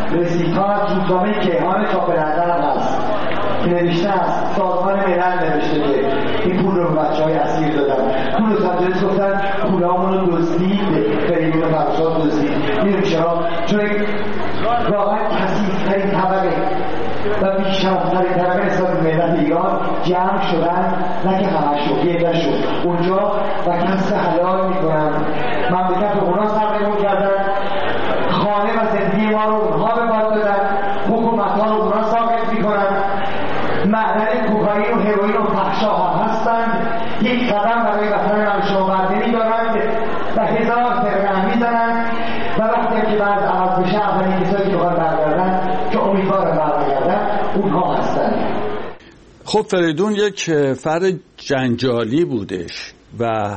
رسیدها از روزنامه کیهان چاپ لندن هست که نوشته است سازمان ملل نوشته که این پول رو به بچه‌های اسیر دادن. تو لس آنجلس گفتن پولامون رو دزدید، فریدون فرخزاد دزدید. میدونی چرا؟ چون واقعا کثیف‌ترین طبقه و بیشرفترین طبقه نسبت به ملت ایران جمع شدن، نه که همش شد، یه شد اونجا و کسب حلال میکنن، مملکت رو اونا سرنگون کردن، خانه و زندگی ما رو اونها به باد دادن، حکومت ها رو اونا ساقط میکنن، معدن کوکائین و هروئین و فحشاها هستند. یک قدم برای وطن من شما برداری دارند و هزار فرقه میزنند و وقتی که بعد عوض بشه اولین کسایی که بخواد برگردن که امیدوارم برگردن اونها هستند. خب فریدون یک فرد جنجالی بودش و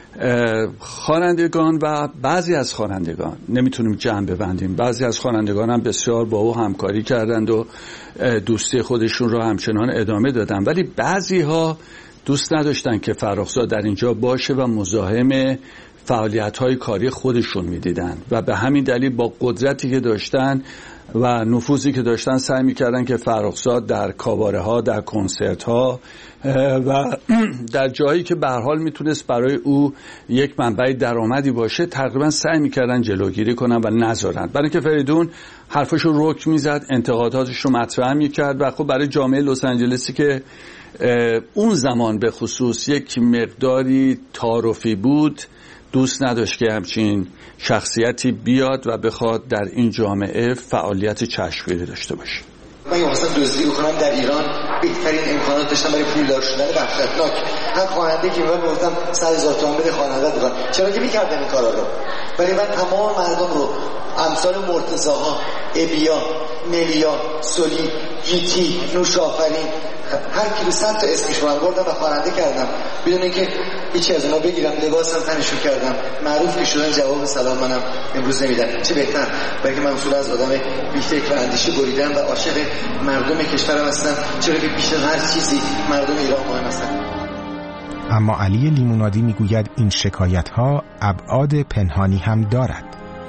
خوانندگان و بعضی از خوانندگان، نمیتونیم جمع ببندیم، بعضی از خوانندگان هم بسیار با او همکاری کردند و دوستی خودشون رو همچنان ادامه دادن، ولی بعضی ها دوست نداشتن که فرخزاد در اینجا باشه و مزاحم فعالیت‌های کاری خودشون می‌دیدن و به همین دلیل با قدرتی که داشتن و نفوذی که داشتن سعی می‌کردن که فرخزاد در کاباره‌ها، در کنسرت‌ها و در جایی که به هر حال میتونست برای او یک منبع درآمدی باشه تقریبا سعی می‌کردن جلوگیری کنن و نذارن، برای اینکه فریدون حرفش رو رک می‌زد، انتقاداتش رو مطرح می‌کرد و خب برای جامعه لس آنجلسی که اون زمان به خصوص یک مقداری تعارفی بود دوست نداشت که همچین شخصیتی بیاد و بخواد در این جامعه فعالیت چشمگیری داشته باشه. من مثلا دزدی بکنم در ایران بهترین امکانات داشتم برای پولدار شدن وحشتناک. هر خواننده که من گفتم 100,000 تومان بده خواننده بکن، چرا که می‌کردم این کارا رو؟ ولی من تمام مردم رو امثال مرتضی‌ها، ابیا، نلیا، سولی، گیتی، نوشافرین، هر کی رو 100 تا اسمش رو بردم و خواننده کردم بدون اینکه هیچ از اونا بگیرم، لباسم تنشون کردم، معروف که شدن جواب سلام منم امروز نمیدن. چه بهتر، بلکه من اصولا از آدم بی‌فکر و اندیشه بریدم و عاشق مردم کشورم هستم، چرا که بیش از هر چیزی مردم ایران مهم هستن. اما علی لیمونادی میگوید این شکایت‌ها ابعاد پنهانی هم دارد.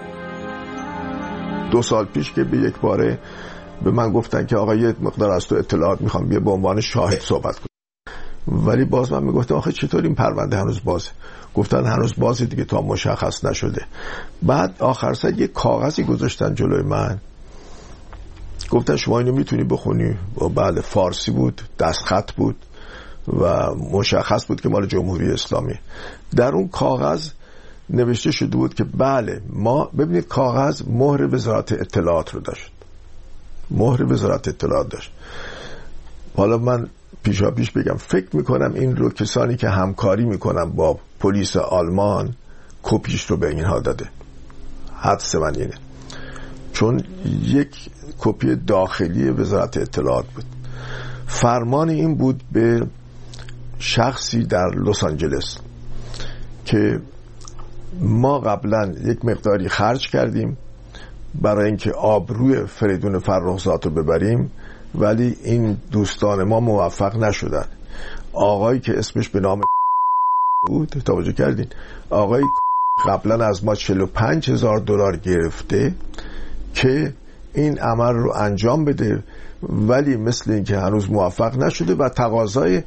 2 سال پیش که به یک باره به من گفتن که آقا یه مقدار از تو اطلاعات میخوام بیا به عنوان شاهد صحبت کن، ولی باز من میگفتم آخه چطور این پرونده هنوز بازه؟ گفتن هنوز بازه دیگه تا مشخص نشده. بعد آخر سر یه کاغذی گذاشتن جلوی من، گفتن شما اینو میتونی بخونی؟ و بله، فارسی بود، دستخط بود و مشخص بود که مال جمهوری اسلامی. در اون کاغذ نوشته شده بود که بله ما، ببینید کاغذ مهر وزارت اطلاعات رو داشت، مهر وزارت اطلاعات داشت. حالا من پیشا پیش بگم فکر میکنم این رو کسانی که همکاری میکنن با پلیس آلمان کپیش رو به اینها داده. حدس من اینه، چون یک کپی داخلی وزارت اطلاعات بود. فرمان این بود به شخصی در لس آنجلس که ما قبلا یک مقداری خرج کردیم برای اینکه آبروی فریدون فرخزاد رو ببریم، ولی این دوستان ما موفق نشدن. آقایی که اسمش به نام بود، توجه کردین، آقای قبلا از ما $45,000 گرفته که این عمل رو انجام بده، ولی مثل این که هنوز موفق نشده و تقاضای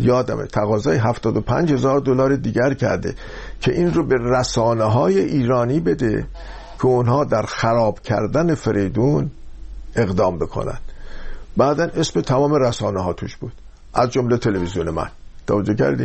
$75,000 دیگر کرده که این رو به رسانه‌های ایرانی بده که اونها در خراب کردن فریدون اقدام بکنن. بعدن اسم تمام رسانه‌ها توش بود، از جمله تلویزیون من، توجه کردین،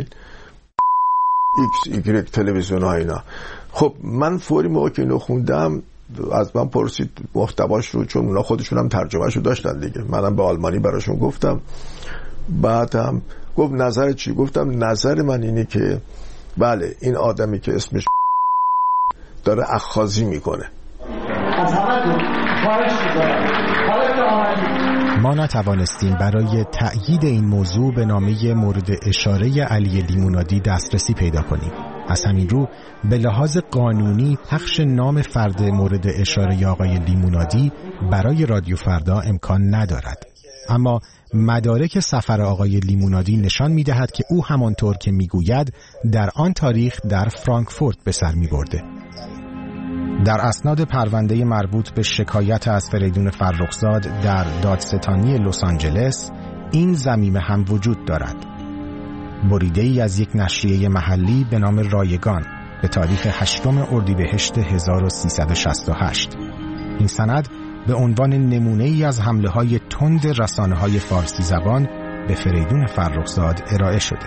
XY تلویزیون ها اینا. خب من فوری موقع که اینو خوندم از من پرسید محتواش رو، چون اونا خودشون هم ترجمهش رو داشتن دیگه، منم به آلمانی براشون گفتم. بعدم گفت نظر چی؟ گفتم نظر من اینه که بله این آدمی که اسمش داره اخاذی میکنه. از همه خواهش میکنم ما نتوانستیم برای تأیید این موضوع به نامه مورد اشاره علی لیمونادی دسترسی پیدا کنیم. از همین رو به لحاظ قانونی پخش نام فرد مورد اشاره آقای لیمونادی برای رادیو فردا امکان ندارد. اما مدارک سفر آقای لیمونادی نشان می‌دهد که او همانطور که می‌گوید در آن تاریخ در فرانکفورت به سر می‌برده. در اسناد پرونده مربوط به شکایت از فریدون فرخزاد در دادستانی لس آنجلس این ضمیمه هم وجود دارد. بریده‌ای از یک نشریه محلی به نام رایگان به تاریخ 8 اردیبهشت 1368. این سند به عنوان نمونه‌ای از حمله‌های تند رسانه‌های فارسی زبان به فریدون فرخزاد ارائه شده.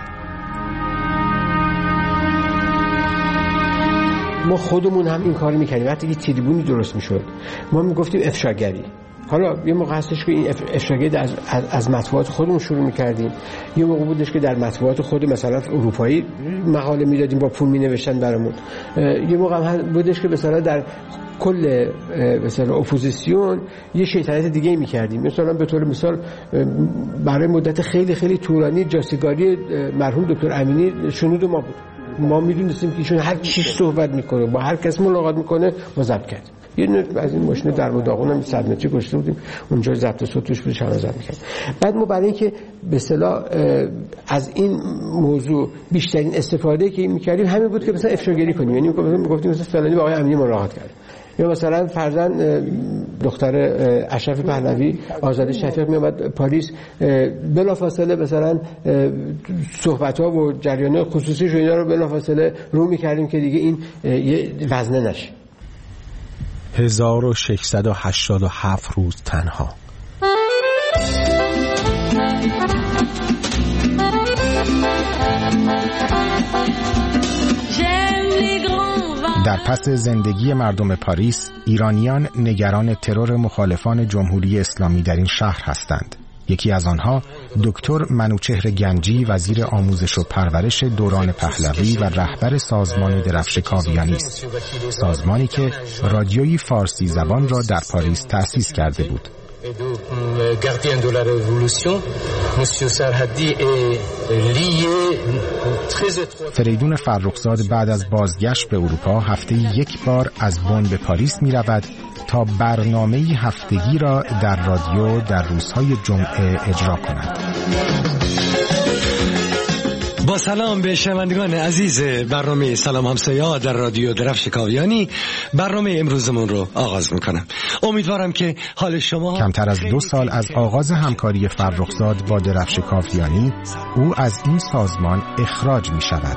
ما خودمون هم این کار می‌کردیم. وقتی که تریبونی درست می‌شد ما می‌گفتیم افشاگری. حالا یه موقع هستش که این افشاگری از مطبوعات خودمون شروع می‌کردیم، یه موقع بودش که در مطبوعات خود مثلا اروپایی مقاله می‌دادیم با پول می‌نوشتن برامون، یه موقع هم بودش که مثلا در کل مثلا اپوزیسیون یه شیطنت دیگه می‌کردیم. مثلا به طور مثال برای مدت خیلی خیلی طولانی جاسیگاری مرحوم دکتر امینی شنود ما بود. ما می‌دونستیم که ایشون هر چی صحبت می‌کنه، با هر کس ملاقات می‌کنه ما ضبط کردیم. یه دونه از این ماشین در داغون هم 100 متری گذاشته بودیم اونجا، ضبط صوت توش بود، شما ضبط می‌کردیم. بعد ما برای اینکه به اصطلاح از این موضوع بیشترین استفاده که می‌کردیم همین بود که مثلا افشاگری کنیم. یعنی می‌گفتیم مثلا فلانی با آقای امینی ملاقات کرد، یا مثلا فرزند دختر اشرف پهلوی آزاده شفیق میومد پاریس، بلافاصله مثلا صحبت‌ها و جریان خصوصیش و اینا رو بلافاصله رو می‌کردیم که دیگه این یه وزنه نشه. 1687 روز تنها. در پس زندگی مردم پاریس، ایرانیان نگران ترور مخالفان جمهوری اسلامی در این شهر هستند. یکی از آنها دکتر منوچهر گنجی، وزیر آموزش و پرورش دوران پهلوی و رهبر سازمان درفش کاویانی است. سازمانی که رادیوی فارسی زبان را در پاریس تأسیس کرده بود. فریدون فرخزاد بعد از بازگشت به اروپا هفته یک بار از بن به پاریس می رود تا برنامه هفتگی را در رادیو در روزهای جمعه اجرا کند. با سلام به شنوندگان عزیز برنامه سلام همسایه‌ها در رادیو درفش کاویانی، برنامه امروزمون رو آغاز میکنم. امیدوارم که حال شما. کمتر از 2 سال از آغاز همکاری فرخزاد با درفش کاویانی، او از این سازمان اخراج می شود.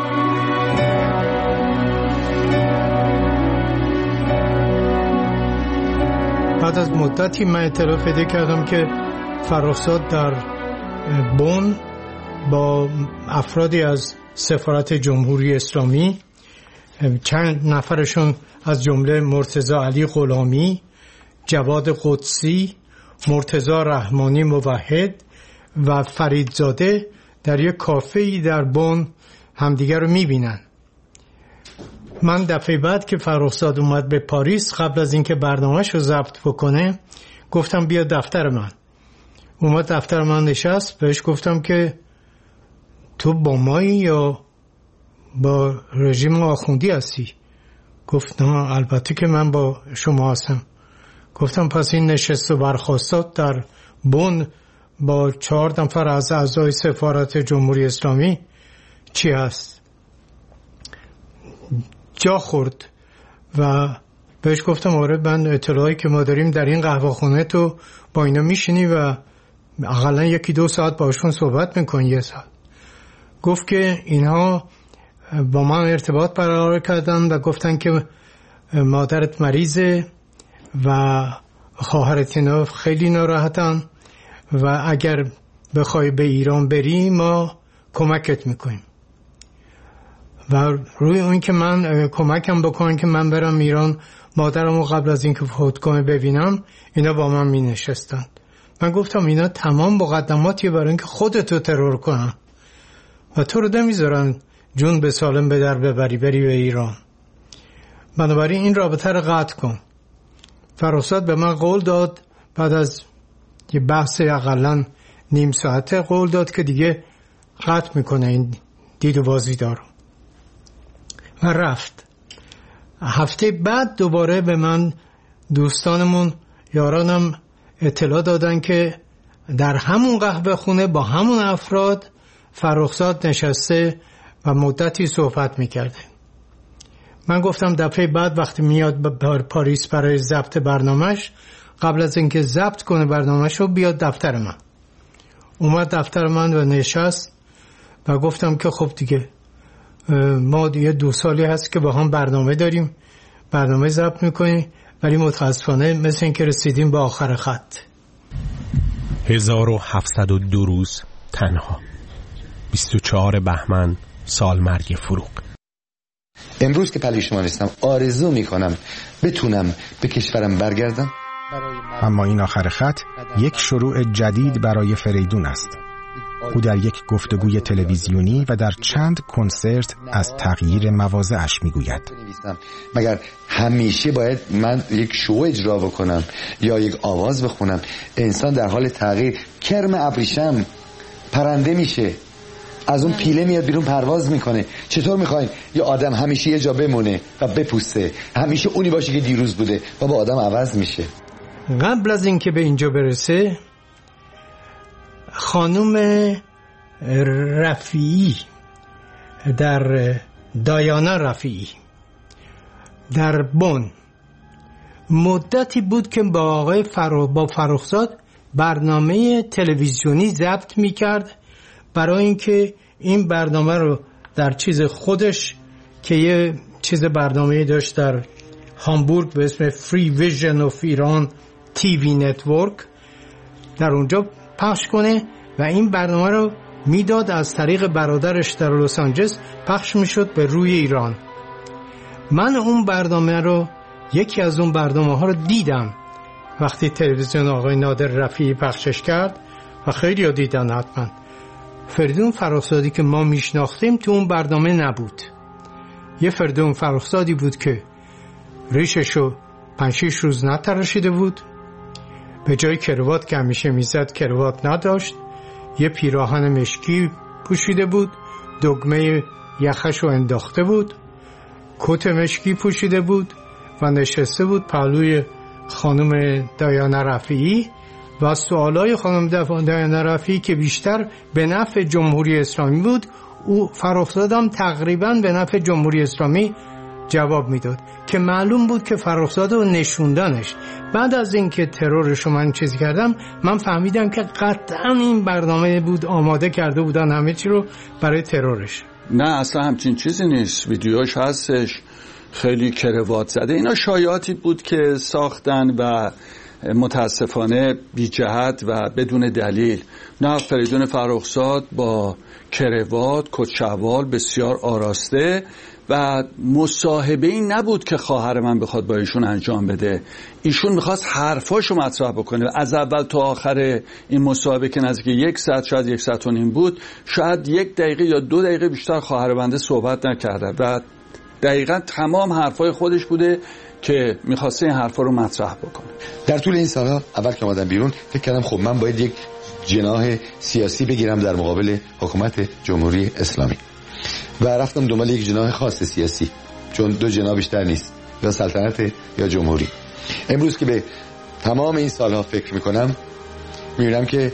بعد از مدتی من اطلاع پیدا کردم که فرخزاد در بن با افرادی از سفارت جمهوری اسلامی، چند نفرشون از جمله مرتضی علی غلامی، جواد قدسی، مرتضی رحمانی موحد و فریدزاده در یک کافه‌ای در بن همدیگر رو می‌بینن. من دفعه بعد که فرخزاد اومد به پاریس، قبل از اینکه برنامه‌اش رو ضبط بکنه، گفتم بیا دفتر من. اومد دفتر من نشست، بهش گفتم که تو با مایی یا با رژیم آخوندی هستی؟ گفت نه البته که من با شما هستم. گفتم پس این نشست و برخاستات در بن با 4 نفر از اعضای سفارت جمهوری اسلامی چی هست؟ جا خورد و بهش گفتم آره من اطلاعی که ما داریم در این قهوه خونه تو با اینا میشینی و اقلا 1-2 ساعت باشون صحبت میکنی، 1 ساعت. گفت که اینها با من ارتباط برقرار کردن و گفتن که مادرت مریضه و خواهرت اینا خیلی ناراحتن و اگر بخوای به ایران بری ما کمکت میکنیم. و روی اون که من کمکم بکنن که من برم ایران مادرمو قبل از اینکه فوت کنه ببینم، اینا با من می نشستن. من گفتم اینا تمام مقدماتیه برای اینکه خودتو ترور کنن و تو رو نمیذارن جون به سالم به در ببری بری به ایران. بنابراین این رابطه رو قطع کن. فرخزاد به من قول داد، بعد از یه بحث اقلن نیم ساعته قول داد که دیگه قطع میکنه این دید و بازدیدار و رفت. هفته بعد دوباره به من دوستانمون یارانم اطلاع دادن که در همون قهوه خونه با همون افراد فرخزاد نشسته و مدتی صحبت میکرده. من گفتم دفعه بعد وقتی میاد به پاریس برای ضبط برنامهش، قبل از اینکه ضبط کنه برنامهش رو بیاد دفتر من. اومد دفتر من و نشست و گفتم که خب دیگه ما دیگه 2 سالی هست که با هم برنامه داریم، برنامه ضبط میکنیم، ولی متاسفانه مثل این که رسیدیم به آخر خط. 1702 روز تنها، 24 بهمن سال مرگ فروغ. امروز که پلوی شما نیستم آرزو میکنم بتونم به کشورم برگردم. اما این آخر خط یک شروع جدید برای فریدون است. او در یک گفتگوی تلویزیونی و در چند کنسرت از تغییر مواضعش میگوید. مگر همیشه باید من یک شو اجرا بکنم یا یک آواز بخونم؟ انسان در حال تغییر، کرم ابریشم پرنده میشه، از اون پیله میاد بیرون پرواز میکنه. چطور میخواین یه آدم همیشه یه جا بمونه و بپوسته، همیشه اونی باشه که دیروز بوده؟ بابا آدم عوض میشه. قبل از اینکه به اینجا برسه، خانم رفیعی در دایانا رفیعی در بن مدتی بود که با آقای با فرخزاد برنامه تلویزیونی ضبط میکرد، برای اینکه این برنامه رو در چیز خودش که یه چیز برنامه داشت در هامبورگ به اسم فری ویژن آف ایران تیوی نتورک، در اونجا پخش کنه و این برنامه رو میداد از طریق برادرش در لس آنجلس پخش میشد به روی ایران. من اون برنامه رو، یکی از اون برنامه ها رو دیدم وقتی تلویزیون آقای نادر رفیعی پخشش کرد و خیلی ها دیدن حتما. فریدون فرخزادی که ما میشناختیم تو اون برنامه نبود. یه فریدون فرخزادی بود که ریششو 5-6 روز نتراشیده بود، به جای کروات که همیشه میزد کروات نداشت، یه پیراهن مشکی پوشیده بود، دگمه یخشو انداخته بود، کت مشکی پوشیده بود و نشسته بود پهلوی خانم دایانا رفیعی و سوالای خانم دایانا رفیعی که بیشتر به نفع جمهوری اسلامی بود، او فرخزادم تقریبا به نفع جمهوری اسلامی جواب میداد که معلوم بود که فرخزاد رو نشوندنش. بعد از اینکه ترورشو من چیز کردم، من فهمیدم که قطعا این برنامه بود، آماده کرده بودن همه چی رو برای ترورش. نه اصلا همچین چیزی نیست، ویدیوش هستش، خیلی کروات زده. اینا شایعاتی بود که ساختن و متاسفانه بی جهت و بدون دلیل. نه، فریدون فرخزاد با کروات، کت شلوار بسیار آراسته و مصاحبه این نبود که خواهر من بخواد با ایشون انجام بده. ایشون میخواست حرفاشو مطرح بکنه. از اول تا آخر این مصاحبه که نزدیک 1 ساعت، شاید 1 ساعت و نیم بود، شاید 1 دقیقه یا 2 دقیقه بیشتر خواهر بنده صحبت نکرده و دقیقاً تمام حرفای خودش بوده که میخواسته این حرفا رو مطرح بکنه. در طول این سالها اول که اومدم بیرون فکر کردم خب من باید یک جناح سیاسی بگیرم در مقابل حکومت جمهوری اسلامی و رفتم دنبال یک جناح خاص سیاسی، چون 2 جناح بیشتر نیست، یا سلطنت یا جمهوری. امروز که به تمام این سالها فکر میکنم میبینم که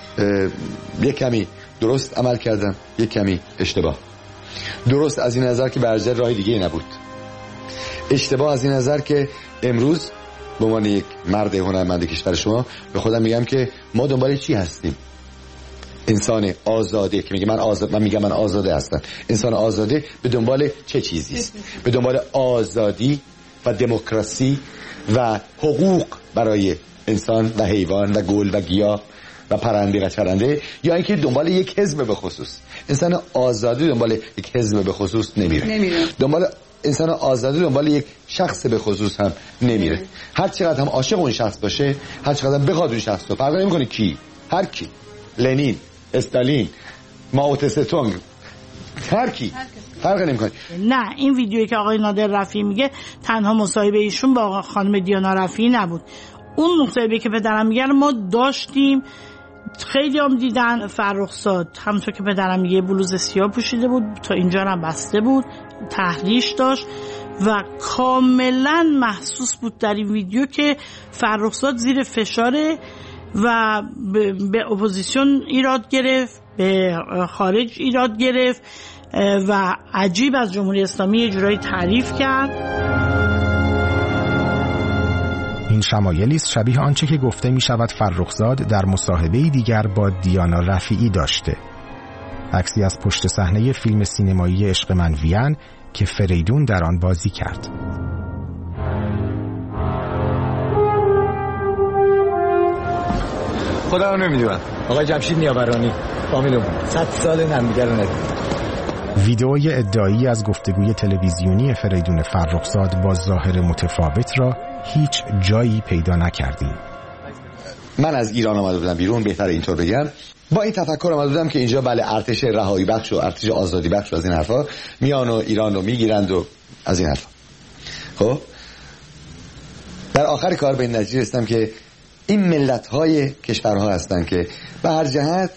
یک کمی درست عمل کردم، یک کمی اشتباه. درست از این نظر که برجر راه دیگه نبود، اشتباه از این نظر که امروز به عنوان یک مرد هنرمند کشور شما به خودم میگم که ما دنبال چی هستیم؟ انسان آزاده که میگه من آزاد، من میگم من آزاده هستم. انسان آزاده به دنبال چه چیزی است؟ به دنبال آزادی و دموکراسی و حقوق برای انسان و حیوان و گل و گیاه و پرنده و چرنده، یا اینکه دنبال یک حزب به خصوص؟ انسان آزادی دنبال یک حزب به خصوص نمیره. دنبال انسان آزادی دنبال یک شخص به خصوص هم نمیره. هر چقدر هم عاشق اون شخص باشه، هر چقدر هم بخواد اون شخص رو، فرق نمیکنه کی، هر کی، لنین، استالین، مائو تسه، هر کی، فرق نمیکنه. نه، این ویدیویی که آقای نادر رفیعی میگه تنها مصاحبه ایشون با خانم دیانا رفیعی نبود. اون مصاحبه که پدرم میگه ما داشتیم، خیلی هم دیدن. فرخزاد همونطور که پدرم میگه بلوز سیاه پوشیده بود، تا اینجا هم بسته بود، تحریش داشت و کاملا محسوس بود در این ویدیو که فرخزاد زیر فشاره و به اپوزیسیون ایراد گرفت، به خارج ایراد گرفت و عجیب از جمهوری اسلامی یه جورایی تعریف کرد. این شمایلی است شبیه آنچه که گفته می شود فرخزاد در مصاحبه‌ای دیگر با دیانا رفیعی داشته. عکسی از پشت صحنه فیلم سینمایی عشق من وین که فریدون در آن بازی کرد. خدا رو نمیدونم. آقای جمشید نیاورانی فامیلمون 100 سال همدیگه رو ندیدیم. ویدئوی ادعایی از گفتگوی تلویزیونی فریدون فرخزاد با ظاهر متفاوت را هیچ جایی پیدا نکردیم. من از ایران آمده بودم بیرون، بهتر اینطور بگم، با این تفکر آمده بودم که اینجا بله ارتش رهایی بخش و ارتش آزادی بخش و از این حرفا میان و ایران رو میگیرند و از این حرفا. خب در آخر کار به این نتیجه رسیدم که این ملت‌های کشورها هستن که به هر جهت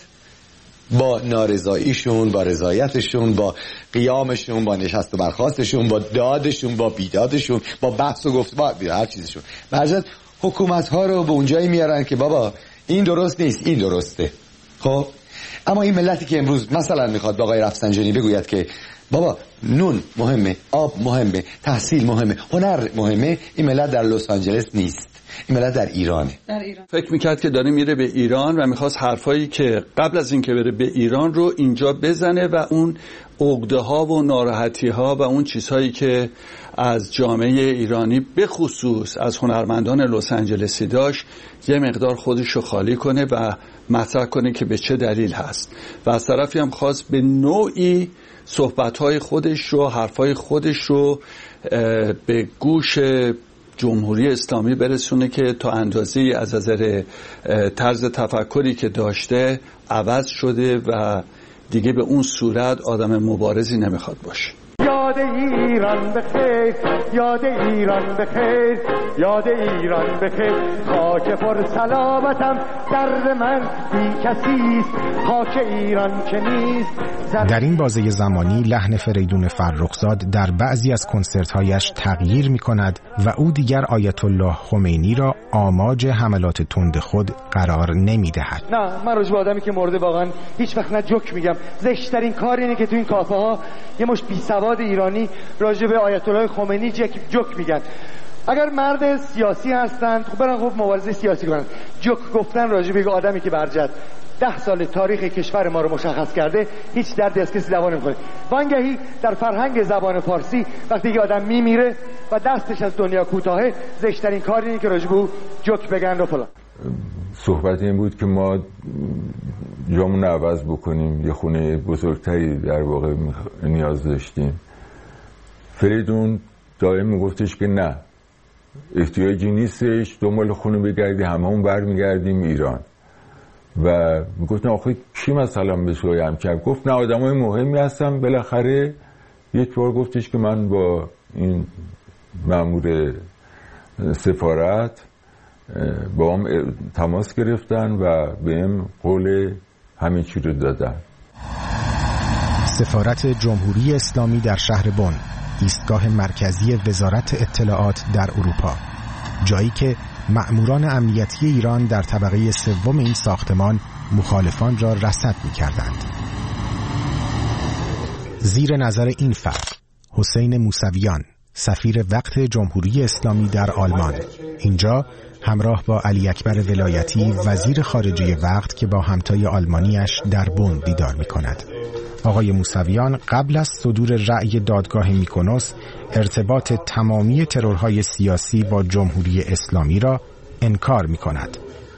با نارضاییشون، با رضایتشون، با قیامشون، با نشست و برخاستشون، با دادشون، با بیدادشون، با بحث و گفت با هر چیزشون، به هر جهت حکومت‌ها رو به اونجایی میارن که بابا این درست نیست، این درسته. خب اما این ملتی که امروز مثلا میخواد با آقای رفسنجانی بگوید که بابا نون مهمه، آب مهمه، تحصیل مهمه، هنر مهمه، این ملت در لس آنجلس نیست، این ملت در ایرانه. فکر میکرد که داره میره به ایران و میخواست حرفایی که قبل از این که بره به ایران رو اینجا بزنه و اون عقده ها و ناراحتی ها و اون چیزهایی که از جامعه ایرانی به خصوص از هنرمندان لس آنجلسی داشت یه مقدار خودش رو خالی کنه و مطرح کنه که به چه دلیل هست و از طرفی هم خواست به نوعی صحبت‌های خودش رو، حرفای خودش رو به گوش جمهوری اسلامی برسونه که تا اندازه‌ای از نظر طرز تفکری که داشته عوض شده و دیگه به اون صورت آدم مبارزی نمیخواد باشه. یاد ایران بخیر، یاد ایران بخیر، یاد ایران بخیر، خاک پر سلامتم در من بی کسیست، خاک ایران که نیست. در این بازه زمانی لحن فریدون فرخزاد در بعضی از کنسرت‌هایش تغییر می‌کند و او دیگر آیت الله خمینی را آماج حملات تند خود قرار نمی‌دهد. نه، من راجع به آدمی که مرده واقعا هیچ وقت نه جوک میگم. زشت‌ترین کار اینه که تو این کافه ها یه مش بی‌سواد ایرانی راجع به آیت الله خمینی جوک میگن. اگر مرد سیاسی هستند خب برن خب مبارزه سیاسی کنن. جوک گفتن راجع به آدمی که برجت 10 سال تاریخ کشور ما رو مشخص کرده هیچ دردی از کسی دوا نمی‌کنه. وانگهی در فرهنگ زبان فارسی وقتی که آدم میمیره و دستش از دنیا کوتاهه زشترین کار اینه که راجع به او جوک بگن و فلان. صحبت این بود که ما جامون عوض بکنیم، یه خونه بزرگتری در واقع نیاز داشتیم. فریدون دائم میگفتش که نه، احتیاجی نیستش، دنبال خونه بگردی، هممون برمیگردیم ایران. و میگفتن آخه کی مثلا به سویم کرد؟ گفت نه، آدمای مهمی هستم. بالاخره یک بار گفتش که من با این مأمور سفارت با هم تماس گرفتن و بهم قول همه چی رو دادن. سفارت جمهوری اسلامی در شهر بن، ایستگاه مرکزی وزارت اطلاعات در اروپا، جایی که مأموران امنیتی ایران در طبقه سوم این ساختمان مخالفان را رصد می‌کردند. زیر نظر این فرد حسین موسویان، سفیر وقت جمهوری اسلامی در آلمان، اینجا همراه با علی اکبر ولایتی وزیر خارجه وقت که با همتای آلمانیش در بن دیدار می‌کند. آقای موسویان قبل از صدور رأی دادگاه میکونوس ارتباط تمامی ترورهای سیاسی با جمهوری اسلامی را انکار می‌کند.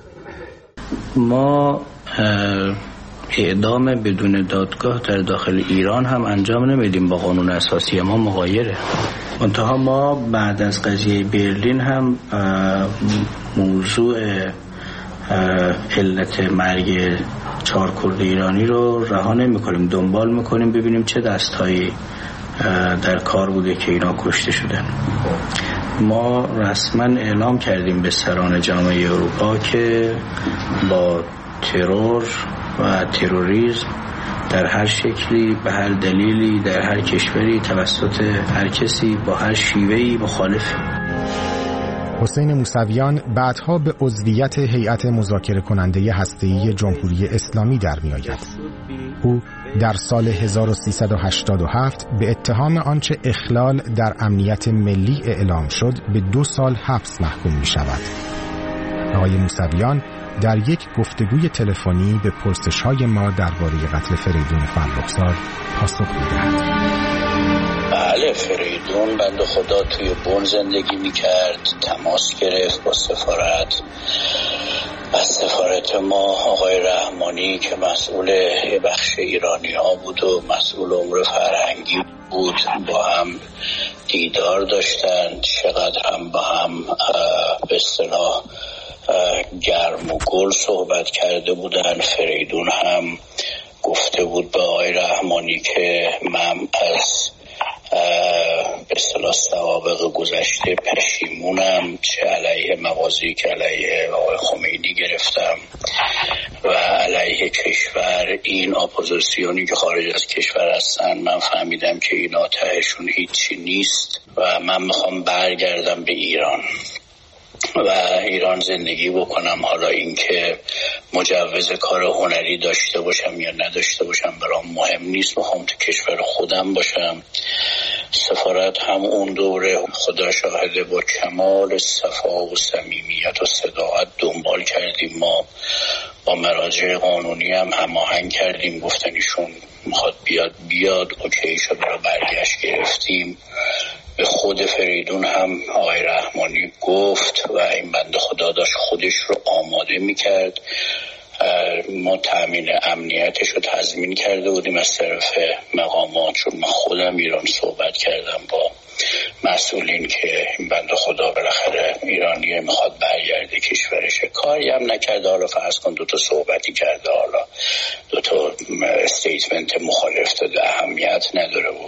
ما اعدام بدون دادگاه در داخل ایران هم انجام نمیدیم، با قانون اساسی ما مغایره. منتها ما بعد از قضیه برلین هم موضوع علت مرگ 4 کرد ایرانی رو رها نمی‌کنیم، دنبال می‌کنیم ببینیم چه دست‌هایی در کار بوده که اینا کشته شدن. ما رسما اعلام کردیم به سران جامعه اروپا که با ترور و تروریسم در هر شکلی، به هر دلیلی، در هر کشوری، توسط هر کسی، با هر شیوهی مخالفیم. حسین موسویان بعدها به عضویت هیئت مذاکره کننده هسته‌ای جمهوری اسلامی در می آید. او در سال 1387 به اتهام آنچه اخلال در امنیت ملی اعلام شد به 2 سال حبس محکوم می شود. آقای موسویان در یک گفتگوی تلفنی به پرسش‌های ما درباره قتل فریدون فرخزاد پاسخ می‌دهد. بله، فریدون بنده خدا توی بن زندگی می‌کرد، تماس گرفت با سفارت. از سفارت ما آقای رحمانی که مسئول بخش ایرانی ها بود و مسئول امور فرهنگی بود با هم دیدار داشتند. چقدر هم با هم به اصطلاح گرم و گل صحبت کرده بودن. فریدون هم گفته بود به آقای رحمانی که من از به اصطلاح سوابق گذشته پشیمونم، چه علیه مواضعی که علیه آقای خمینی گرفتم و علیه کشور. این اپوزیسیونی که خارج از کشور هستن، من فهمیدم که اینا تهشون هیچی نیست و من میخوام برگردم به ایران و ایران زندگی بکنم. حالا اینکه مجوز کار هنری داشته باشم یا نداشته باشم برام مهم نیست، میخوام تو کشور خودم باشم. سفارت هم اون دوره خدا شاهده با کمال صفا و صمیمیت و صداقت دنبال کردیم. ما با مراجع قانونی هم هماهنگ کردیم، گفتن ایشون میخواد بیاد اوکی شد رو برگشت گرفتیم. به خود فریدون هم آقای رحمانی گفت و این بنده خدا داشت خودش رو آماده میکرد. ما تأمین امنیتش رو تضمین کرده بودیم از طرف مقامات، چون من خودم ایران صحبت کردم با مسئولین که این بنده خدا بالاخره ایرانیه میخواد برگرده کشورشه. کاری هم نکرده، حالا فرض کن 2 تا صحبتی کرده، حالا 2 تا استیتمنت مخالف داده، اهمیت نداره. و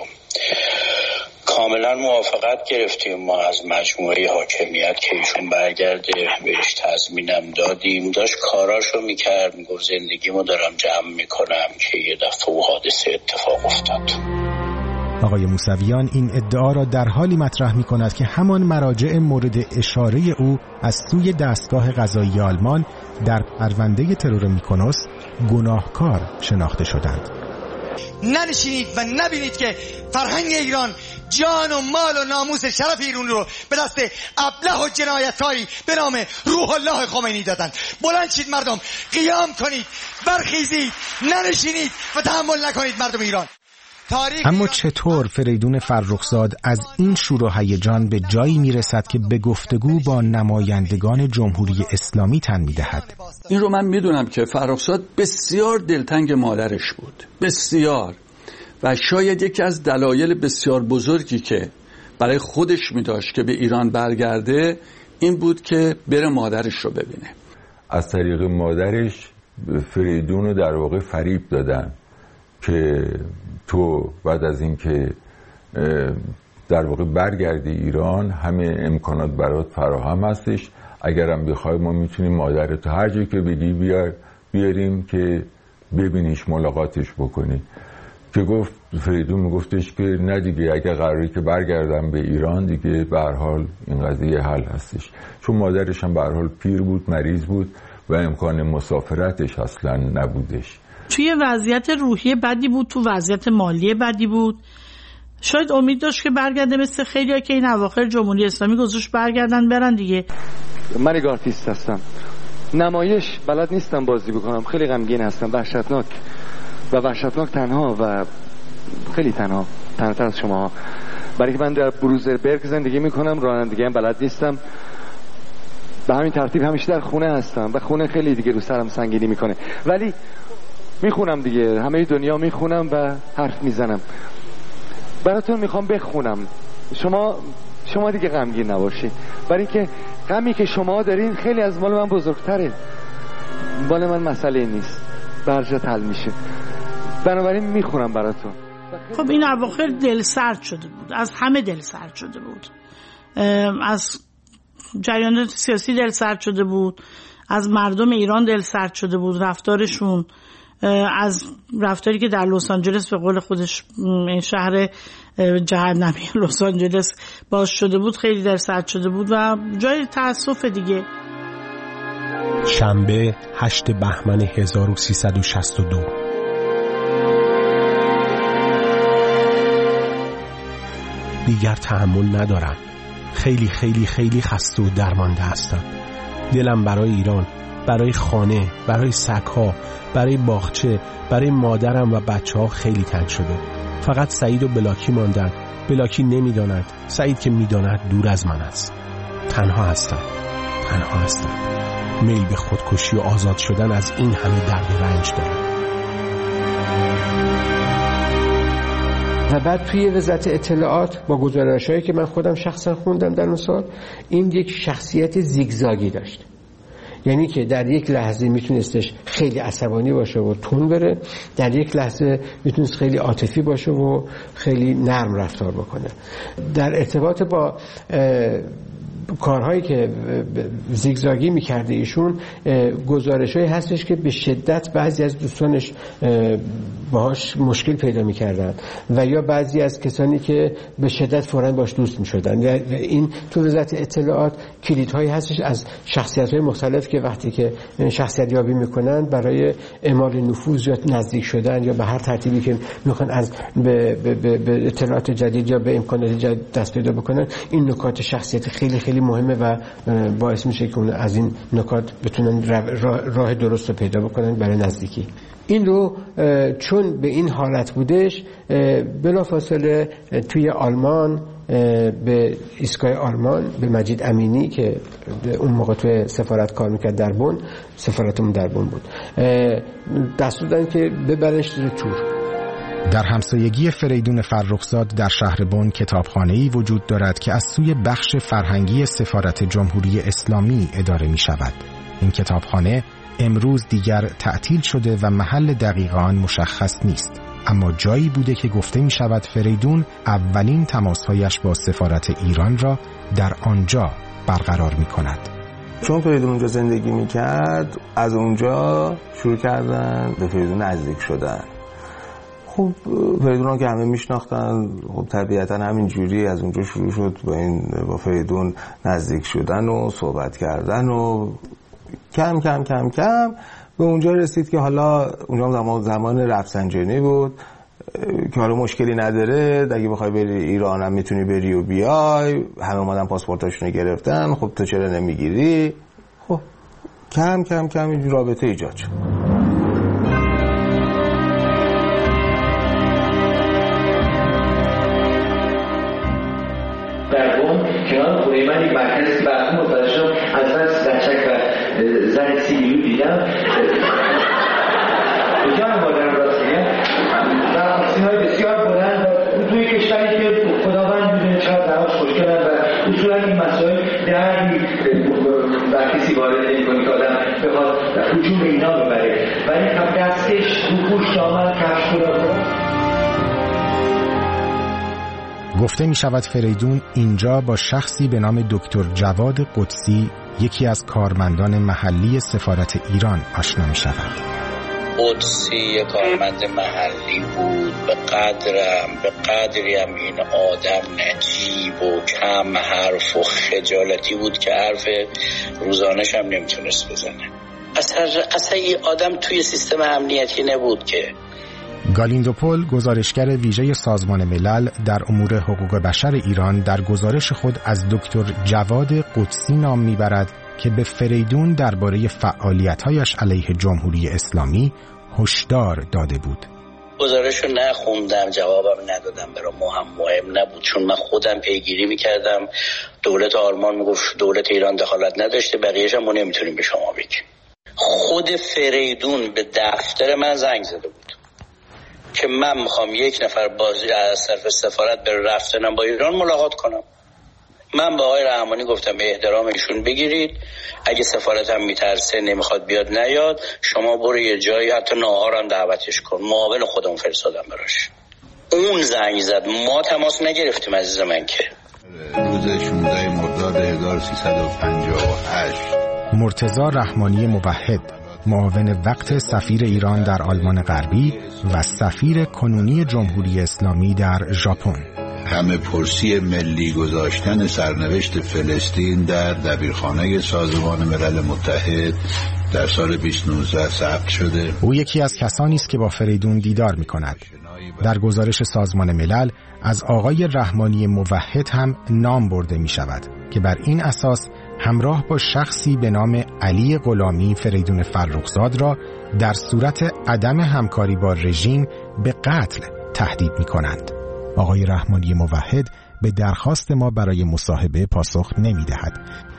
کاملا موافقت گرفتیم ما از مجموعه حاکمیت که ایشون برگرده، بهش تضمینم دادیم. داشت کاراشو میکرد، میگفت زندگیمو دارم جمع میکنم که یه دفعه حادثه اتفاق افتاد. آقای موسویان این ادعا را در حالی مطرح می کند که همان مراجع مورد اشاره او از سوی دستگاه قضایی آلمان در پرونده ترور میکنوس گناهکار شناخته شدند. ننشینید و نبینید که فرهنگ ایران جان و مال و ناموس شرف ایران رو به دست ابله و جنایتکاری به نام روح الله خمینی دادن. بلند شید مردم، قیام کنید، برخیزید، ننشینید و تحمل نکنید مردم ایران. اما چطور فریدون فرخزاد از این شور و هیجان به جایی میرسد که به گفتگو با نمایندگان جمهوری اسلامی تن میدهد؟ این رو من میدونم که فرخزاد بسیار دلتنگ مادرش بود، بسیار، و شاید یکی از دلایل بسیار بزرگی که برای خودش میداشت که به ایران برگرده این بود که بره مادرش رو ببینه. از طریق مادرش فریدون رو در واقع فریب دادن که تو بعد از اینکه در واقع برگردی ایران همه امکانات برات فراهم هستش، اگرم بخوای ما میتونیم مادرتو هر جایی که بگی بیاریم که ببینیش، ملاقاتش بکنی. که گفت فریدون میگفتش که نه دیگه، اگه قراری که برگردم به ایران دیگه به هر حال این قضیه حل هستش، چون مادرش هم به هر حال پیر بود، مریض بود و امکان مسافرتش اصلا نبودش. توی وضعیت روحی بدی بود، تو وضعیت مالی بدی بود. شاید امید داشت که برگرده، مثل خیلی‌ها که این اواخر جمهوری اسلامی گذاشت برگردن برن دیگه. من یک آرتیست هستم، نمایش بلد نیستم بازی بکنم، خیلی غمگین هستم، وحشتناک و وحشتناک تنها و خیلی تنهاتر از شما، برای که من در بروزربرگ زندگی میکنم، رانندگی هم بلد نیستم، به همین ترتیب همیشه در خونه هستم و خونه خیلی دیگه رو سرم سنگینی میکنه، ولی میخونم دیگه، همه دنیا میخونم و حرف میزنم. براتون میخوام بخونم، شما دیگه غمگین نباشید، برای که غمی که شما دارین خیلی از مال من بزرگتره، مال من مسئله نیست، برجت حل میشه. بنابراین میخونم براتون. خب این اواخر دل سرد شده بود، از همه دل سرد شده بود، از جریان سیاسی دل سرد شده بود، از مردم ایران دل سرد شده بود، رفتارشون، از رفتاری که در لس آنجلس به قول خودش این شهر جهنمی لس آنجلس باز شده بود، خیلی دل سرد شده بود و جای تأسف دیگه. شنبه 8 بهمن 1362 دیگر تحمل ندارم. خیلی خیلی خیلی خسته و درمانده هستم. دلم برای ایران، برای خانه، برای سگ‌ها، برای باغچه، برای مادرم و بچه‌ها خیلی تنگ شده. فقط سعید و بلاکی ماندن. بلاکی نمیداند، سعید که میداند دور از من است. تنها هستم. میل به خودکشی و آزاد شدن از این همه درد و رنج دارم. و بعد توی وزارت اطلاعات با گزارش‌هایی که من خودم شخصا خوندم در اون سال، این یک شخصیت زیگزاگی داشت. یعنی که در یک لحظه میتونستش خیلی عصبانی باشه و تون بره، در یک لحظه میتونست خیلی عاطفی باشه و خیلی نرم رفتار بکنه. در ارتباط با کارهایی که زیگزاگی میکرده ایشون، گزارش‌هایی هستش که به شدت بعضی از دوستانش باهاش مشکل پیدا میکردن و یا بعضی از کسانی که به شدت فوراً باش دوست میشدن. این تو وزارت اطلاعات کلیدهایی هستش از شخصیت‌های مختلف که وقتی که شخصیت یابی میکنن برای اعمال نفوذ یا نزدیک شدن یا به هر ترتیبی که میخوان از به اطلاعات جدید یا به امکانات جدید دست پیدا بکنن، این نکات شخصیت خیلی خیلی مهمه و باعث میشه که اون از این نکات بتونن راه درست رو پیدا بکنن برای نزدیکی. این رو چون به این حالت بودش، بلافاصله توی آلمان به ایستگاه آلمان به مجید امینی که اون موقع توی سفارت کار میکرد در بن، سفارتمون در بن بود، دستور دادن که ببرنش تور. در همسایگی فریدون فرخزاد در شهر بن کتابخانه‌ای وجود دارد که از سوی بخش فرهنگی سفارت جمهوری اسلامی اداره می شود. این کتابخانه امروز دیگر تعطیل شده و محل دقیق آن مشخص نیست، اما جایی بوده که گفته می شود فریدون اولین تماسهایش با سفارت ایران را در آنجا برقرار می کند. چون فریدون اونجا زندگی می کرد، از اونجا شروع کردن به فریدون نزدیک شدن. خب فریدون که همه میشناختن، خب طبیعتا همین جوری از اونجا شروع شد با فریدون نزدیک شدن و صحبت کردن و کم کم کم کم به اونجا رسید که حالا اونجا زمان رفسنجانی بود که حالا مشکلی نداره، اگه بخوای بری ایران هم میتونی بری و بیای، همه اومدن پاسپورتاشونو گرفتن، خب تو چرا نمیگیری؟ خب کم کم کم این رابطه ایجاد شد. کنار خونه من یک مرکزی که برخون متوجه شدم از من زچک و زن سیلیو دیدم جان مادرم راست میگم و آسینهای بسیار بلند و توی کشوری که خداوند میدونه چقدر دراز خوشگلن و اصولا این مسائل دردی بر کسی وارد نمی‌کنه که آدم بخواد هجوم به اینا ببره، ولی خب دستش تو پوش دامن کفش کنه. گفته می شود فریدون اینجا با شخصی به نام دکتر جواد قدسی، یکی از کارمندان محلی سفارت ایران، آشنا می شود. قدسی یک کارمند محلی بود، به قدری هم این آدم نجیب و کم حرف و خجالتی بود که حرف روزانش هم نمیتونست بزنه. اصلا این آدم توی سیستم امنیتی نبود که. گالیندوپول، گزارشگر ویژه سازمان ملل در امور حقوق بشر ایران، در گزارش خود از دکتر جواد قدسی نام میبرد که به فریدون درباره فعالیت‌هایش علیه جمهوری اسلامی هشدار داده بود. گزارشو نخوندم، جوابم ندادم، برام مهم نبود، چون من خودم پیگیری میکردم. دولت آلمان میگفت دولت ایران دخالت نداشته، بقیه‌اش هم ما نمیتونیم به شما بگیم. خود فریدون به دفتر من زنگ زده بود که من میخوام یک نفر از طرف سفارت به رفتنم با ایران ملاقات کنم. من به آقای رحمانی گفتم به احترام ایشون بگیرید، اگه سفارت هم میترسه نمیخواد بیاد نیاد، شما برو یه جایی حتی ناهارم دعوتش کن. معاون خودم فرستادم براش. اون زنگ زد، ما تماس نگرفتیم عزیز من. که روز 16 مرداد 1358 مرتضی رحمانی موحد، معاون وقت سفیر ایران در آلمان غربی و سفیر کنونی جمهوری اسلامی در ژاپن، همه پرسی ملی گذاشتن سرنوشت فلسطین در دبیرخانه سازمان ملل متحد در سال 2019 ثبت شده. او یکی از کسانی است که با فریدون دیدار می‌کند. در گزارش سازمان ملل از آقای رحمانی موحد هم نام برده می شود که بر این اساس همراه با شخصی به نام علی غلامی فریدون فرخزاد را در صورت عدم همکاری با رژیم به قتل تهدید می کنند. آقای رحمانی موحد به درخواست ما برای مصاحبه پاسخ نمی دهد.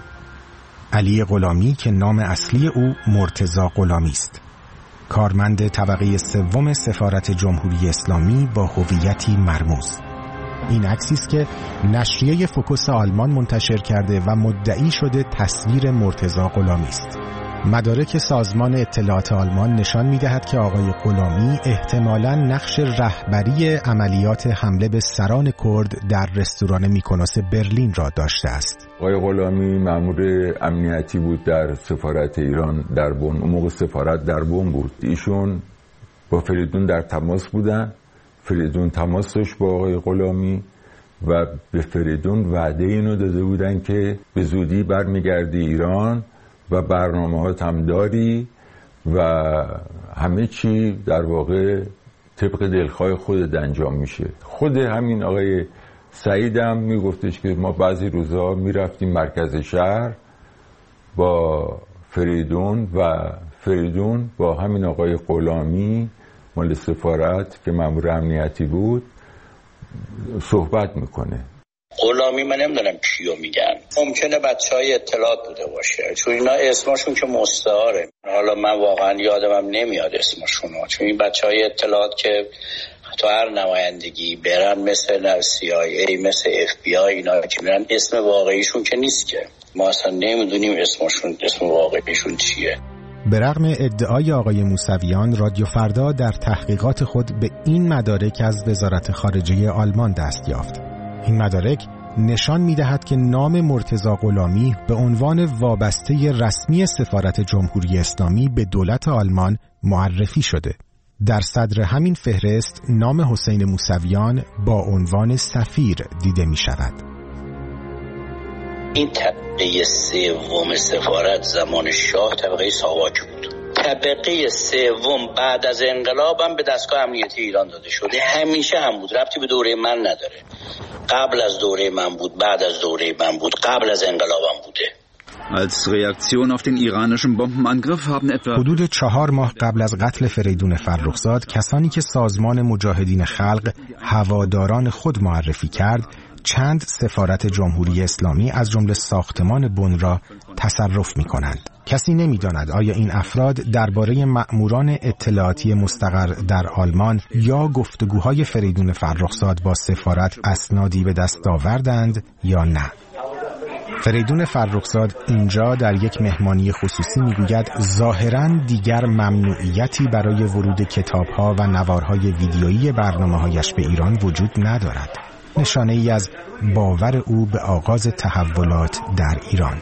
علی غلامی که نام اصلی او مرتضی غلامی است، کارمند طبقه سوم سفارت جمهوری اسلامی با هویتی مرموز. این عکسی است که نشریه فوکوس آلمان منتشر کرده و مدعی شده تصویر مرتضی غلامی است. مدارک سازمان اطلاعات آلمان نشان می‌دهد که آقای غلامی احتمالاً نقش رهبری عملیات حمله به سران کرد در رستوران میکونوس برلین را داشته است. آقای غلامی مأمور امنیتی بود در سفارت ایران در بن. اون موقع سفارت در بن بود. ایشون با فریدون در تماس بودن. فریدون تماس داشت با آقای غلامی و به فریدون وعده اینو داده بودن که به زودی برمیگردی ایران و برنامه‌هات هم داری و همه چی در واقع طبق دلخواه خودت انجام میشه. خود همین آقای سعید هم میگفتش که ما بعضی روزها میرفتیم مرکز شهر با فریدون و فریدون با همین آقای غلامی مال سفارت که مأمور امنیتی بود صحبت میکنه. غلامی من نمیدونم کیو میگن، ممکنه بچهای اطلاعات بوده باشه چون اینا اسمشون که مستعاره. حالا من واقعا یادم نمیاد اسمشون، چون این بچهای اطلاعات که تو هر نمایندگی برن مثل CIA مثل FBI اینا که میرن اسم واقعیشون که نیست که ما اصلا نمیدونیم اسم واقعیشون چیه. به رغم ادعای آقای موسویان، رادیو فردا در تحقیقات خود به این مدارک از وزارت خارجه آلمان دست یافت. این مدارک نشان می‌دهد که نام مرتضی غلامی به عنوان وابسته رسمی سفارت جمهوری اسلامی به دولت آلمان معرفی شده. در صدر همین فهرست نام حسین موسویان با عنوان سفیر دیده می‌شود. این طبقه سوم سفارت زمان شاه طبقه ساواک بود. طبقه سوم بعد از انقلابم به دستگاه امنیتی ایران داده شده. همیشه هم بود، ربطی به دوره من نداره. قبل از دوره من بود، بعد از دوره من بود، قبل از انقلابم بوده. Als Reaktion auf den iranischen Bombenangriff haben etwa حدود 4 ماه قبل از قتل فریدون فرخزاد، کسانی که سازمان مجاهدین خلق هواداران خود معرفی کرد، چند سفارت جمهوری اسلامی از جمله ساختمان بن را تصرف می کنند. کسی نمی داند آیا این افراد درباره مأموران اطلاعاتی مستقر در آلمان یا گفتگوهای فریدون فرخزاد با سفارت اسنادی به دست آوردند یا نه. فریدون فرخزاد اینجا در یک مهمانی خصوصی میگوید ظاهراً دیگر ممنوعیتی برای ورود کتاب‌ها و نوارهای ویدیویی برنامه‌هایش به ایران وجود ندارد. نشانه ای از باور او به آغاز تحولات در ایران.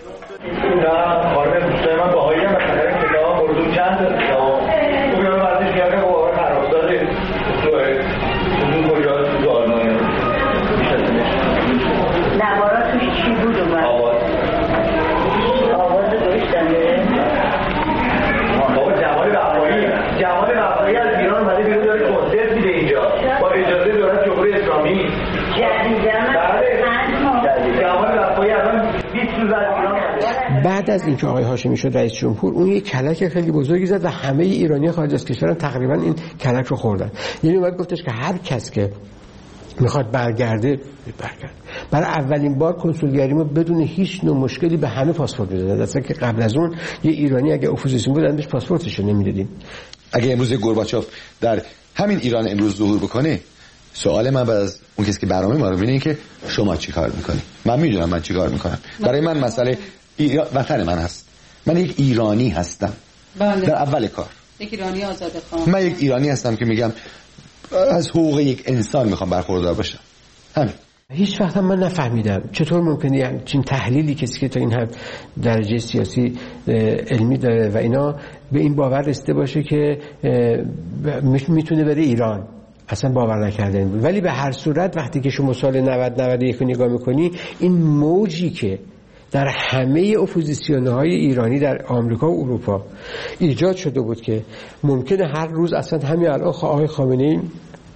بعد از اینکه آقای هاشمی شد رئیس جمهور، اون یک کلک خیلی بزرگی زد و همه ایرانی خارج از کشور تقریبا این کلک رو خوردن. یعنی اومد گفتش که هر کس که میخواد برگرده برای اولین بار کنسولگری ما بدون هیچ نوع مشکلی به همه پاسپورت میدادن، در حالی که قبل از اون یه ایرانی اگه اپوزیسیون بود بهش پاسپورتش رو نمیدادیم. اگه امروز گورباچوف در همین ایران امروز ظهور بکنه، سوال من بعد از اون کسی که برنامه ما رو می‌بینه این که شما چی کار می‌کنی؟ من میدونم من چی کار می‌کنم. برای من مسئله وطن من هست. من یک ایرانی هستم. بله. در اول کار یک ایرانی آزادخواه. من یک ایرانی هستم که میگم از حقوق یک انسان میخوام برخوردار باشم. همین. هیچ وقت من نفهمیدم چطور ممکنه همچین تحلیلی کسی که تا این حد درجه سیاسی علمی داره و اینا به این باور رسیده باشه که میتونه بره ایران. اصلا باور نکردنی بود. ولی به هر صورت وقتی که شما سال 90-91 رو نگاه میکنی، این موجی که در همه اپوزیسیون‌های ایرانی در آمریکا و اروپا ایجاد شده بود که ممکنه هر روز اصلا همین الان آقای خامنه‌ای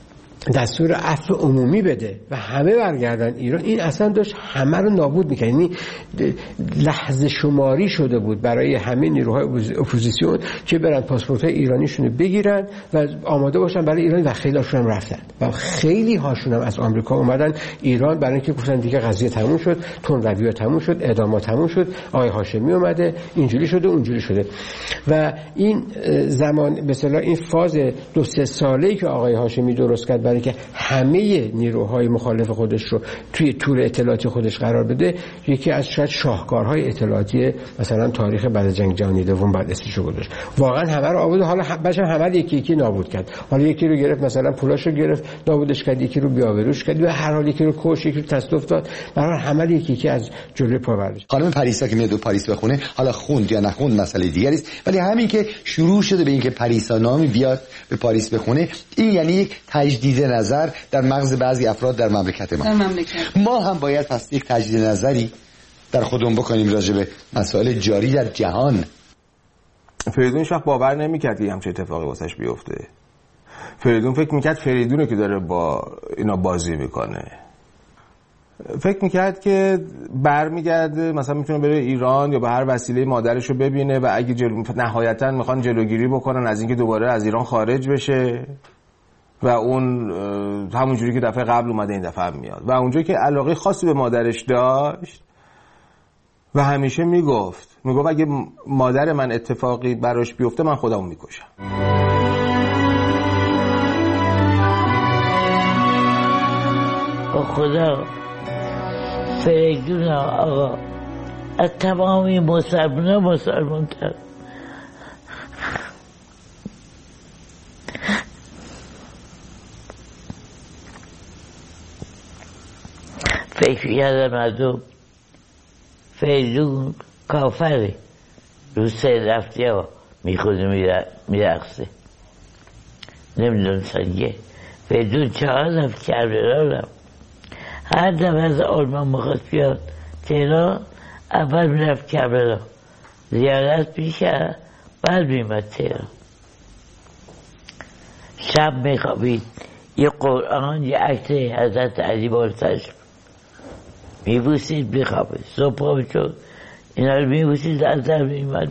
دستور عفو عمومی بده و همه برگردن ایران، این اصلا داشت همه رو نابود میکنه. یعنی لحظه شماری شده بود برای همه نیروهای اپوزیسیون که برن پاسپورت‌های ایرانیشون رو بگیرن و آماده باشن برای ایران و خیلی هاشون هم رفتن و خیلی هاشون هم از آمریکا اومدن ایران برای اینکه گفتن دیگه قضیه تموم شد، تندروی‌ها تموم شد، اعدامات تموم شد، آقای هاشمی اومده اینجوری شده اونجوری شده. و این زمان به اصطلاح این فاز 2-3 ساله‌ای که آقای هاشمی درست کرد برای که همه نیروهای مخالف خودش رو توی تور اطلاعاتی خودش قرار بده، یکی از شاید شاهکارهای اطلاعاتی مثلا تاریخ بعد از جنگ جهانی دوم بعد اسمشو گذاشت. واقعا همه رو آورد، حالا بچه همه یکی یکی نابود کرد. حالا یکی رو گرفت مثلا پولاشو گرفت نابودش کرد، یکی رو بی‌آبروش کرد و هر حال یکی رو کش، یکی رو تصادف داد. برای همه یکی یکی از جلوی پا برداشت. خانم پریسا که میاد دو پاریس بخونه، حالا خوند یا نخوند مسئله دیگری است، ولی همین که شروع شده به اینکه پریسا نامی بیاد به پاریس بخونه، این یعنی یک تجدید نظر در مغز بعضی افراد در مملکت ما. ما هم باید پس یک تجدید نظری در خودمون بکنیم راجع به مسائل جاری در جهان. فریدون هیچ وقت باور نمی‌کرد که همچین اتفاقی واسش بیفته. فریدون فکر می‌کرد فریدونه که داره با اینا بازی میکنه. فکر می‌کرد که برمیگرده مثلا میتونه بره ایران یا به هر وسیله مادرشو ببینه و اگه نهایتاً میخوان جلوگیری بکنن از اینکه دوباره از ایران خارج بشه و اون همونجوری که دفعه قبل اومده این دفعه هم میاد. و اونجایی که علاقه خاصی به مادرش داشت و همیشه میگفت اگه مادر من اتفاقی براش بیفته من خودمو میکشم. خدا فریدون آقا از تمامی مسلمان کرد. فکر کردم مردم فریدون کافره، رو سه رفتی ها میخوده میرقصه، نمیدون سنگه. فریدون 4 رفت کربلا رفت، هر دفعه از آلمان مخواست بیاد تهران اول میرفت کربلا زیارت میکرد بعد میمد تهران. شب میخوابید یه قرآن یه عکس حضرت علی بالسرش میبوسید میخوابید، صبح پا میشد اینا رو میبوسید از در میمد.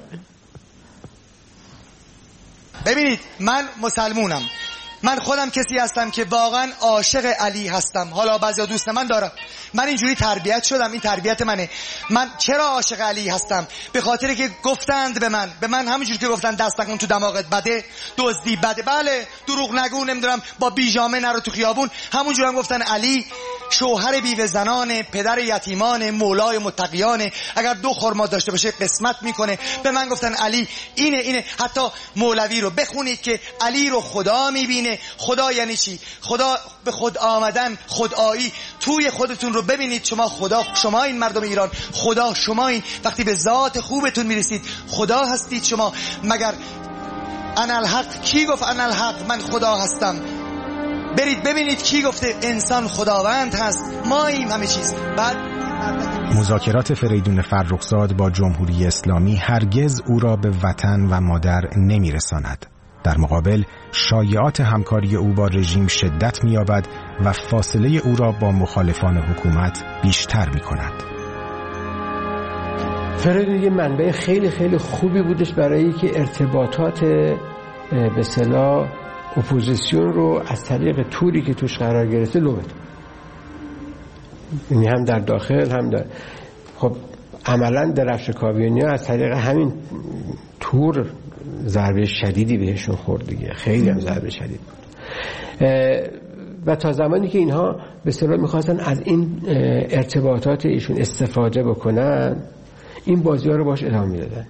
ببینید من مسلمونم، من خودم کسی هستم که واقعا عاشق علی هستم. حالا بعضیا دوست من دارم، من اینجوری تربیت شدم، این تربیت منه. من چرا عاشق علی هستم؟ به خاطر که گفتند به من همینجوری که گفتن دست نکن تو دماغت بده، دزدی بده، بله دروغ نگو، نمیدونم با بیجامه نرو تو خیابون، همونجوری هم گفتن علی شوهر بیوه زنانه، پدر یتیمانه، مولای متقیانه، اگر 2 خرما داشته باشه قسمت میکنه. به من گفتن علی اینه. حتی مولوی رو بخونید که علی رو خدا میبینه. خدا یعنی چی؟ خدا به خود آمدن، خدایی. توی خودتون رو ببینید شما خدا، شما این مردم ایران خدا شما این. وقتی به ذات خوبتون میرسید خدا هستید شما. مگر انالحق کی گفت انالحق من خدا هستم؟ برید ببینید کی گفته انسان خداوند هست. ما این همه چیز. بعد مذاکرات فریدون فرخزاد با جمهوری اسلامی هرگز او را به وطن و مادر نمیرساند. در مقابل شایعات همکاری او با رژیم شدت می‌یابد و فاصله او را با مخالفان حکومت بیشتر می‌کند. فریدون یه منبع خیلی خیلی خوبی بودش برای که ارتباطات به اصطلاح اپوزیسیون رو از طریق توری که توش قرار گرفته لو بده. یعنی هم در داخل هم در خب عملا درفش کاویانی‌ها از طریق همین تور ضربه شدیدی بهشون خورد دیگه، خیلی هم ضربه شدید بود. و تا زمانی که اینها به اصطلاح می‌خواستن از این ارتباطات ایشون استفاده بکنن، این بازی‌ها رو باش ادامه میدادن.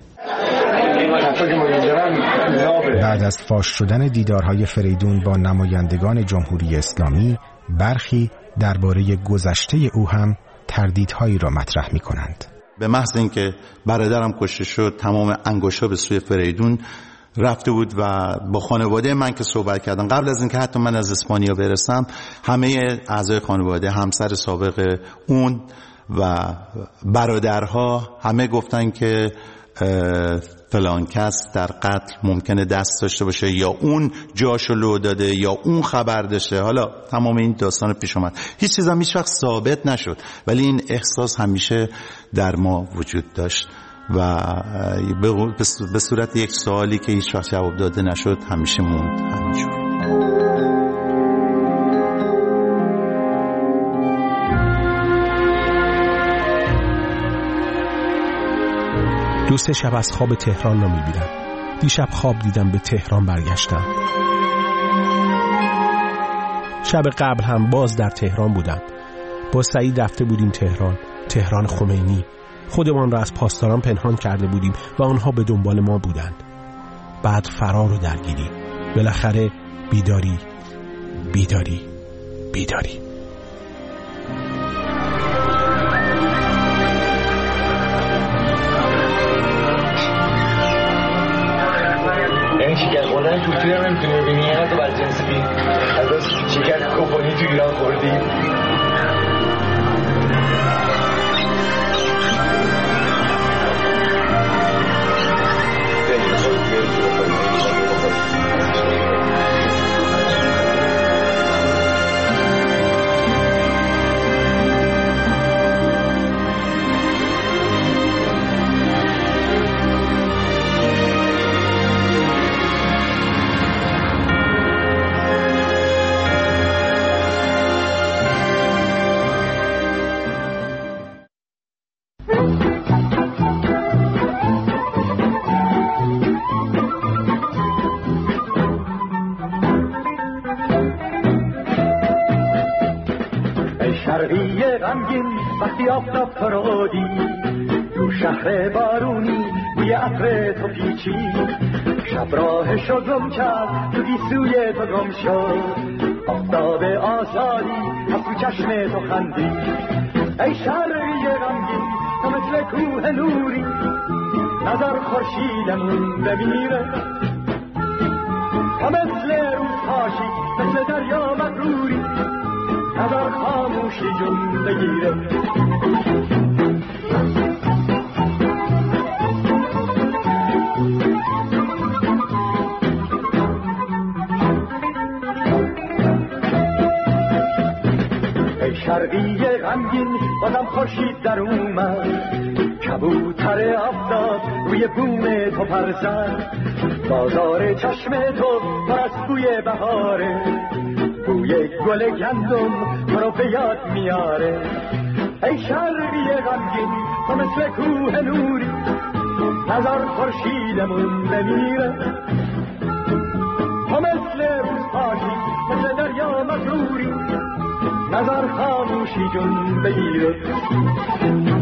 بعد از فاش شدن دیدارهای فریدون با نمایندگان جمهوری اسلامی، برخی درباره گذشته او هم تردیدهایی را مطرح می‌کنند. به محض اینکه برادرم کشته شد تمام انگشت‌ها به سوی فریدون رفته بود و با خانواده من که صحبت کردم قبل از اینکه حتی من از اسپانیا برسم، همه اعضای خانواده، همسر سابق اون و برادرها همه گفتن که فلان کس در قتل ممکنه دست داشته باشه یا اون جاشو لو داده یا اون خبر داشته. حالا تمام این داستان پیش اومد، هیچ چیز هم هیچ وقت ثابت نشد، ولی این احساس همیشه در ما وجود داشت و به صورت یک سوالی که هیچ وقت جواب داده نشد همیشه موند همینجور. دو سه شب از خواب تهران را می‌بینم. دیشب خواب دیدم به تهران برگشتم. شب قبل هم باز در تهران بودم. با سعید رفته بودیم تهران خمینی. خودمان را از پاسداران پنهان کرده بودیم و آنها به دنبال ما بودند. بعد فرار و درگیری. بالاخره بیداری. این شکر خوردن توتی رو نمیتونی ببینی، یه تو بدجنسی از شکر کوپانی تو ایران خوردی. وقتی آفتاب فرودی تو شهر بارونی بوی عطر تو پیچی، شب راهشو گم کرد تو گیسوی تو گم شد، آفتاب آزادی از تو چشم تو خندی. ای شهری غمگین تو مثل کوه نوری، نظر خورشیدمون بمیره، تو مثل روز پاشی مثل دریا مغروری، نظر خاموشی جون بگیره. ای شرقی غمگین بازم خورشید در اومد، کبوتر آفتاب روی بوم تو پر زد، بازار چشم تو پر از بوی بهاره، بوی گل گندم تو رو به یاد میاره. ای شرقی غمگین تو مثل کوه نوری، نظر خورشیدمون بمیره، تو مثل روز پاشی مثل دریا مغروری، نظر خاموشی جون بگیره.